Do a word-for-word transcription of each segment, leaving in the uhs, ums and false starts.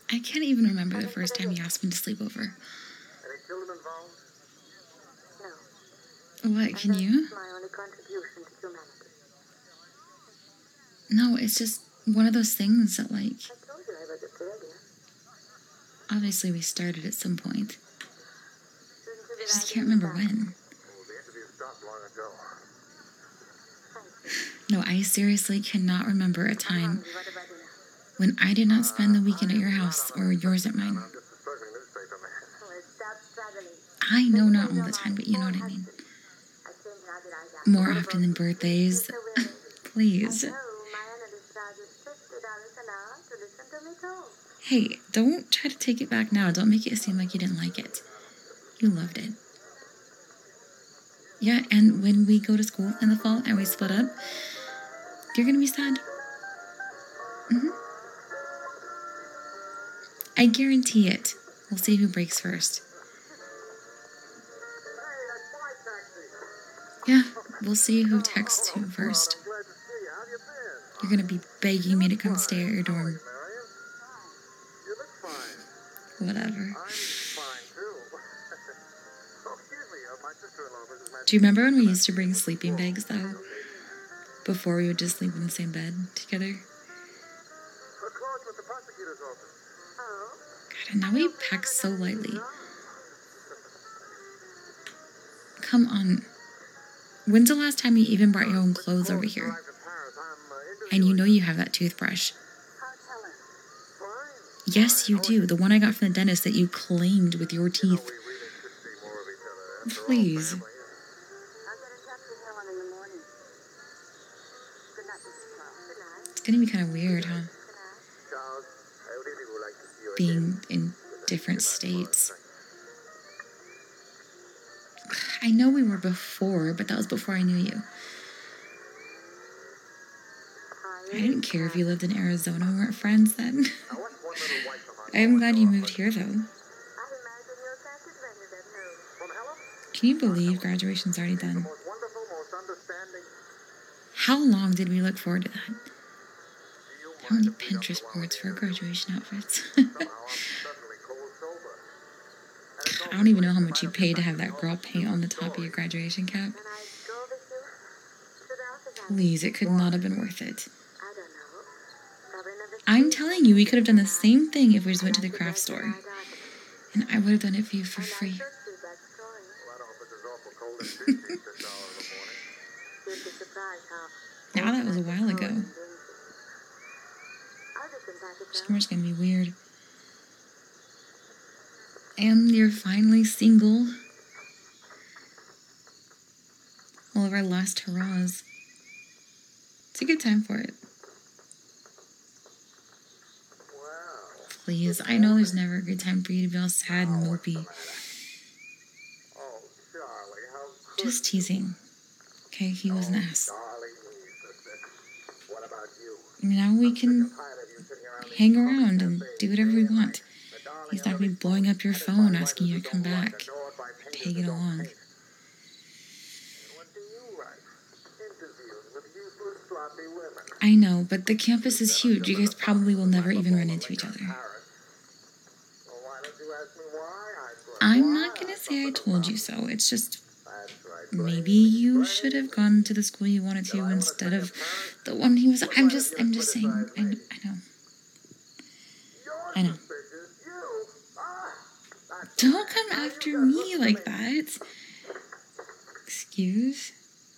I can't even remember the first time you asked me to sleep over. Any children involved? No. What, can you? My only contribution to humanity. No, it's just one of those things that, like, I told you I was a failure. obviously we started at some point. Shouldn't you I be just writing can't remember back? when. Well, the interview stopped long ago. No, I seriously cannot remember a I'm time hungry. What about dinner? when I did not spend the weekend at your house or yours at mine. I'm just a struggling newspaper man. Well, stop struggling. I know not all the time, but you know what I mean. I think now that I got More often than birthdays. Please. I know my analyst charges fifty dollars an hour to listen to me talk. Hey, don't try to take it back now. Don't make it seem like you didn't like it. You loved it. Yeah, and when we go to school in the fall and we split up, you're gonna be sad. Mm-hmm. I guarantee it. We'll see who breaks first. Yeah, we'll see who texts who first. I'm glad to see you. How have you been? You're gonna be begging me to come stay at your How are dorm. you, Marion? You look fine. Whatever. I'm fine, too. Oh, excuse me. Uh, my sister-in-law, Missus Matthews. Do you remember when we used to bring sleeping bags, though? Before we would just sleep in the same bed together? Uh, Claude's with the prosecutor's office. Oh? God, and now we pack so lightly. Come on. When's the last time you even brought your own clothes over here? And you know you have that toothbrush. Yes, you do. The one I got from the dentist that you claimed with your teeth. Please. It's gonna be kind of weird, huh? Being in different states. I know we were before, but that was before I knew you. I didn't care if you lived in Arizona. We weren't friends then. I'm glad you moved here, though. Can you believe graduation's already done? How long did we look forward to that? How many Pinterest boards for graduation outfits? I don't even know how much you paid to have that girl paint on the top of your graduation cap. Please, it could not have been worth it. I'm telling you, we could have done the same thing if we just went to the craft store. And I would have done it for you for free. Now that was a while ago. Summer's gonna be weird. And you're finally single. All of our last hurrahs. It's a good time for it. Please, I know there's never a good time for you to be all sad and mopey. Just teasing. Okay, he was an ass. Now we can hang around and do whatever we want. He's not going to be blowing up your phone asking you to come back. Tagging along. I know, but the campus is huge. You guys probably will never even run into each other. I'm not going to say I told you so. It's just, maybe you should have gone to the school you wanted to instead of the one he was. I'm just, I'm just saying. I, I know. I know. Don't come after me like that. Excuse?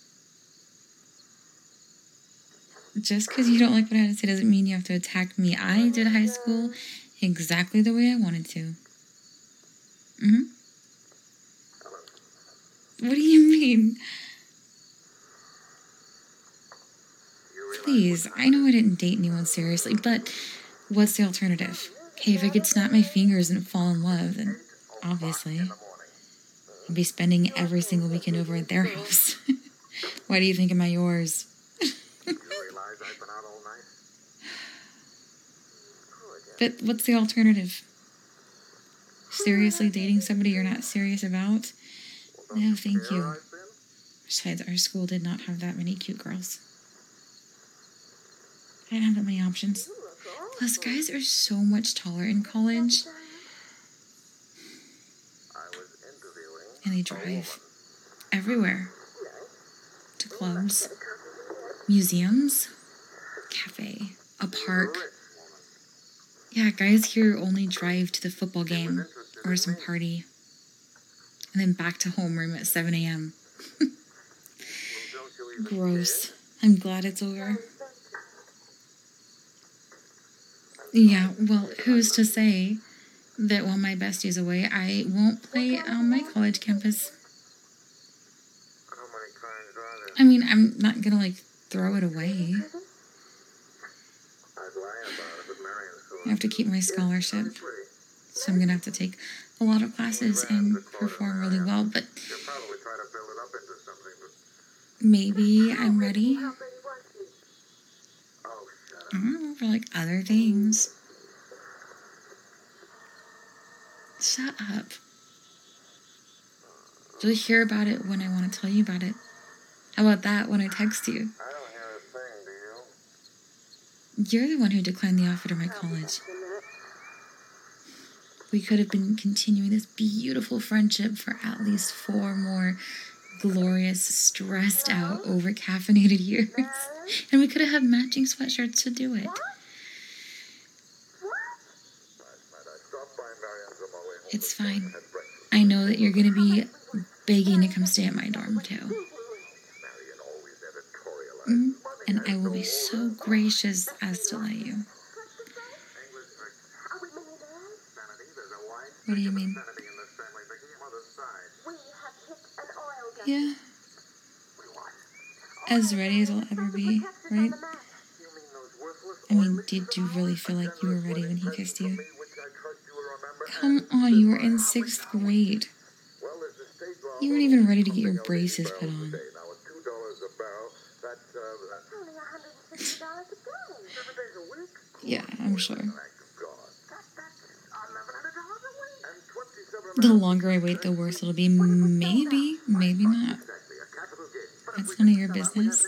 Just because you don't like what I had to say doesn't mean you have to attack me. I did high school exactly the way I wanted to. Mm-hmm. What do you mean? Please, I know I didn't date anyone seriously, but what's the alternative? Okay, if I could snap my fingers and fall in love, then obviously I'd be spending every single weekend over at their house. Why do you think am I yours? But what's the alternative? Seriously dating somebody you're not serious about? No, thank you. Besides, our school did not have that many cute girls. I didn't have that many options. Plus, guys are so much taller in college. And they drive everywhere. To clubs, museums, cafe, a park. Yeah, guys here only drive to the football game or some party. And then back to homeroom at seven a.m. Gross. I'm glad it's over. Yeah, well, who's to say that while my bestie's away, I won't play on my college campus? I mean, I'm not gonna, like, throw it away. I have to keep my scholarship, so I'm gonna have to take a lot of classes and perform really well, but maybe I'm ready. I don't know, for, like, other things. Shut up. You'll hear about it when I want to tell you about it. How about that when I text you? I don't hear a thing, do you? You're the one who declined the offer to my college. We could have been continuing this beautiful friendship for at least four more glorious, stressed out, over-caffeinated years. And we could have had matching sweatshirts to do it. It's fine. I know that you're going to be begging to come stay at my dorm, too. Mm-hmm. And I will be so gracious as to let you. What do you mean? Yeah. As ready as I'll ever be, right? I mean, did you really feel like you were ready when he kissed you? Come on, you were in sixth grade. You weren't even ready to get your braces put on. Yeah, I'm sure. The longer I wait, the worse it'll be. Maybe, maybe not. That's none of your business.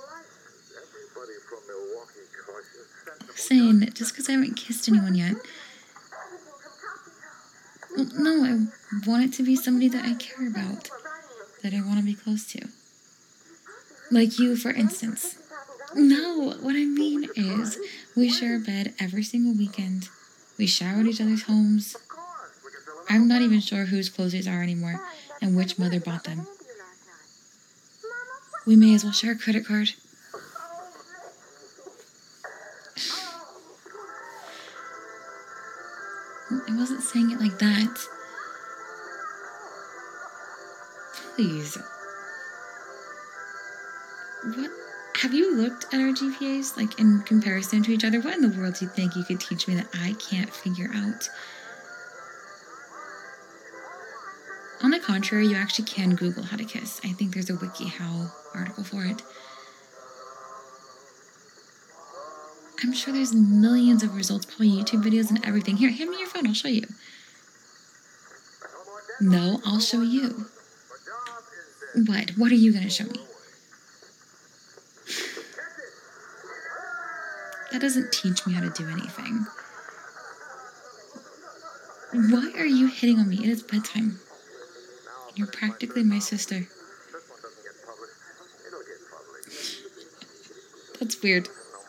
I'm saying that just because I haven't kissed anyone yet. Well, no, I want it to be somebody that I care about, that I want to be close to. Like you, for instance. No, what I mean is, we share a bed every single weekend. We shower at each other's homes. I'm not even sure whose clothes these are anymore, and which mother bought them. We may as well share a credit card. I wasn't saying it like that. Please. What? Have you looked at our G P As, like, in comparison to each other? What in the world do you think you could teach me that I can't figure out? On the contrary, you actually can Google how to kiss. I think there's a WikiHow article for it. I'm sure there's millions of results, probably YouTube videos and everything. Here, hand me your phone, I'll show you. No, I'll show you. What? What are you going to show me? That doesn't teach me how to do anything. Why are you hitting on me? It is bedtime. You're practically my sister. That's weird.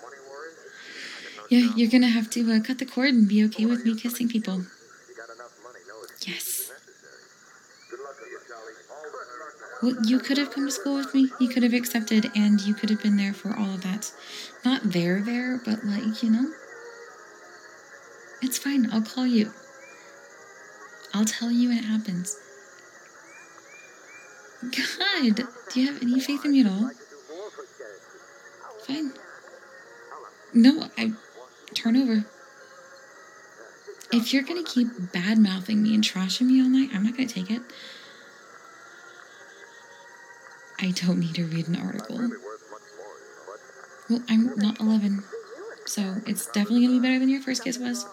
Yeah, you're gonna have to uh, cut the cord and be okay with me kissing people. Yes. Well, you could have come to school with me. You could have accepted, and you could have been there for all of that. Not there, there, but like, you know. It's fine. I'll call you. I'll tell you when it happens. God, do you have any faith in me at all? Fine. No, I... Turn over. If you're gonna keep bad-mouthing me and trashing me all night, I'm not gonna take it. I don't need to read an article. Well, I'm not eleven, so it's definitely gonna be better than your first kiss was.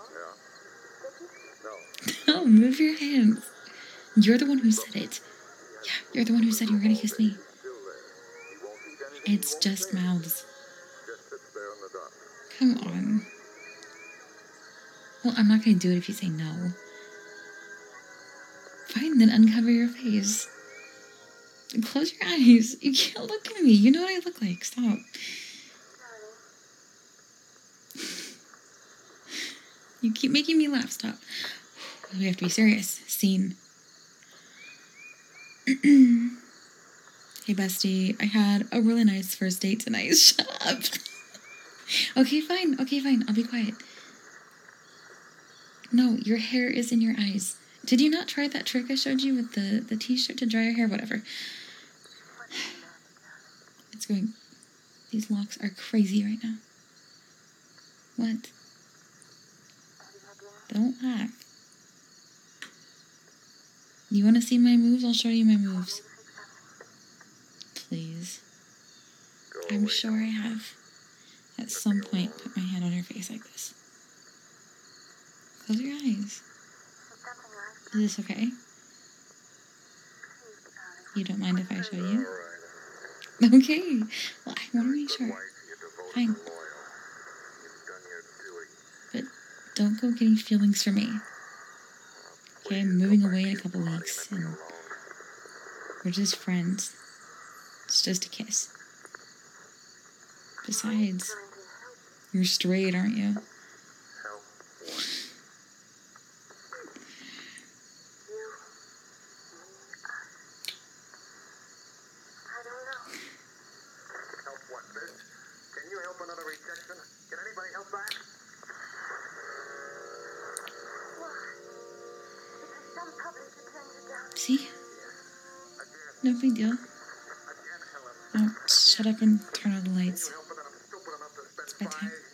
No, move your hands. You're the one who said it. Yeah, you're the one who said you were gonna kiss me. It's just mouths. Come on. Well, I'm not going to do it if you say no. Fine, then uncover your face. Close your eyes. You can't look at me. You know what I look like. Stop. You keep making me laugh. Stop. We have to be serious. Scene. Hey, bestie. I had a really nice first date tonight. Shut up. Okay, fine. Okay, fine. I'll be quiet. No, your hair is in your eyes. Did you not try that trick I showed you with the, the t-shirt to dry your hair? Whatever. It's going... These locks are crazy right now. What? Don't laugh. You want to see my moves? I'll show you my moves. Please. I'm sure I have, at some point, put my hand on your face like this. Close your eyes. Is this okay? You don't mind if I show you? Okay. Well, I want to make sure. Fine. But don't go getting feelings for me. Okay, I'm moving away in a couple weeks, and we're just friends. It's just a kiss. Besides, you're straight, aren't you? See? No big deal. Now, shut up and turn on the lights. It's bedtime.